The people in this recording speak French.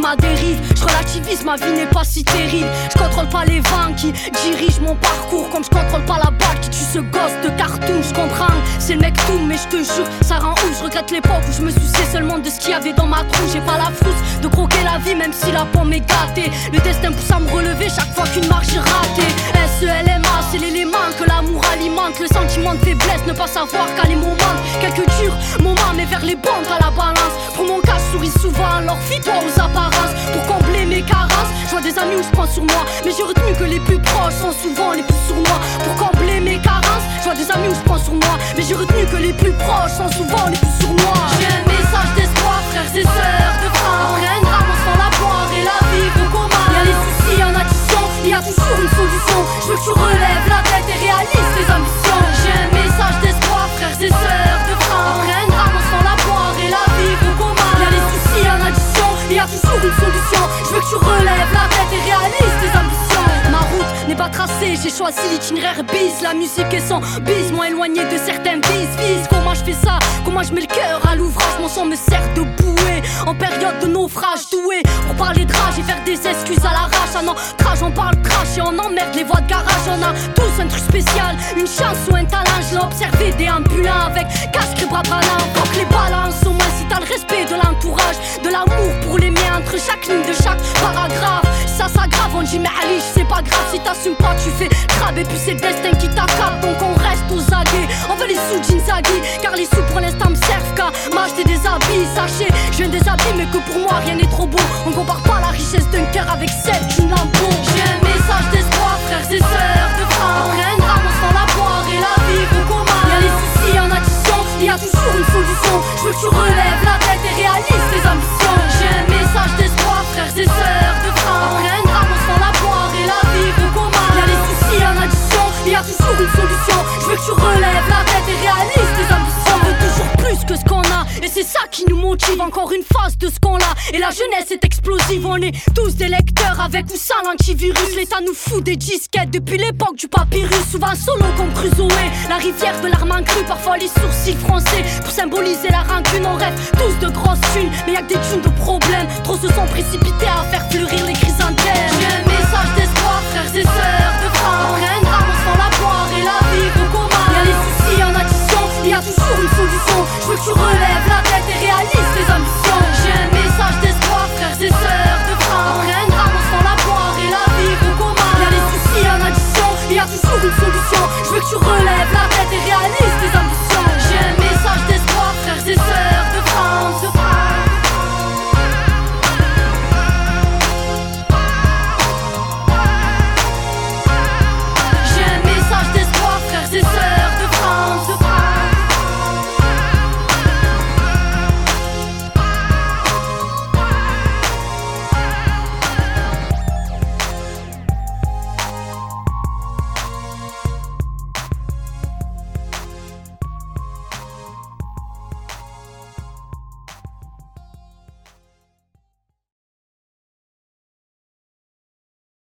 ma dérive. Je relativise, ma vie n'est pas si terrible. Je contrôle pas les vents qui dirigent mon parcours, comme je contrôle pas la balle qui tue ce gosse de cartoon. Je comprends, c'est le mec tout, mais je te jure, ça rend ouf. Je regrette l'époque où je me souciais seulement de ce qu'il y avait dans ma trousse. J'ai pas la frousse de croquer la vie, même si la pomme est gâtée. Le destin pousse à me relever chaque fois qu'une marche est ratée. SELMA, c'est l'élément que l'amour alimente. Le sentiment de faiblesse, ne pas savoir qu'à les moments, quelques durs moments, mais vers les bons à la balance. Pour mon cas, je souris souvent, alors fie-toi aux apparences. Pour combler mes carences, je vois des amis où je prends sur moi, mais j'ai retenu que les plus proches sont souvent les plus sournois. Pour combler mes carences, je vois des amis où je prends sur moi, mais j'ai retenu que les plus proches sont souvent les plus sournois. J'ai un message d'espoir, frères et sœurs de France. Après un drame, on se prend la poire et la vie recommence. Y'a les soucis en addition, il y a toujours une solution. Je veux que tu relèves la tête et réalises tes ambitions. J'ai un message d'espoir, frères et sœurs de France. Après un drame, on se prend la poire et la vie recommence. Y'a les soucis en addition, il y a toujours une solution. Je veux que tu relèves la tête et réalises tes ambitions. Ma route n'est pas tracée, j'ai choisi l'itinéraire bis. La musique est sans bis, moins éloigné de certains vices. Comment je fais ça, comment je mets le cœur à l'ouvrage. Mon son me sert de bouée en période de naufrage. Doué pour parler de rage et faire des excuses à l'arrache. Un ancrage, on parle crash et on emmerde les voies de garage. On a tous un truc spécial, une chance ou un talent. Je l'ai observé déambulant avec casque et bras ballants. Faut que les balances, au moins si t'as le respect de l'entourage, de l'amour pour les miens entre chaque ligne de chaque paragraphe. Ça s'aggrave, on dit mais Ali, c'est pas grave. Si t'assumes pas, tu fais crabe. Et puis c'est le destin qui t'accable, donc on reste aux aguets. On veut les sous d'Inzaghi, car les sous pour l'instant me servent qu'à m'acheter des habits. Sachez, je viens des habits, mais que pour moi rien n'est trop beau. On compare pas la richesse d'un cœur avec celle d'une lambeau. J'ai un message d'espoir, frères et sœurs de France. Après un drame, on se prend la poire et la vie recommence. Y'a les soucis en addition, il y a toujours une solution. Je veux que tu relèves la tête et réalises tes ambitions. J'ai un message d'espoir, frères et sœurs de France. Après un drame, on se prend la poire et la vie recommence. Y'a les soucis en addition, il y a toujours une solution. Je veux que tu relèves la tête et réalises tes ambitions. On veut toujours plus que ce qu'on a, et c'est ça qui nous motive. Encore une phase de ce qu'on a, et la jeunesse est explosive. On est tous des lecteurs avec ou sans l'antivirus. L'État nous fout des disquettes depuis l'époque du papyrus. Souvent solo comme Crusoe, la rivière de l'arme crue. Parfois les sourcils froncés pour symboliser la rancune. On rêve tous de grosses thunes, mais y'a que des thunes de problèmes. Trop se sont précipités à faire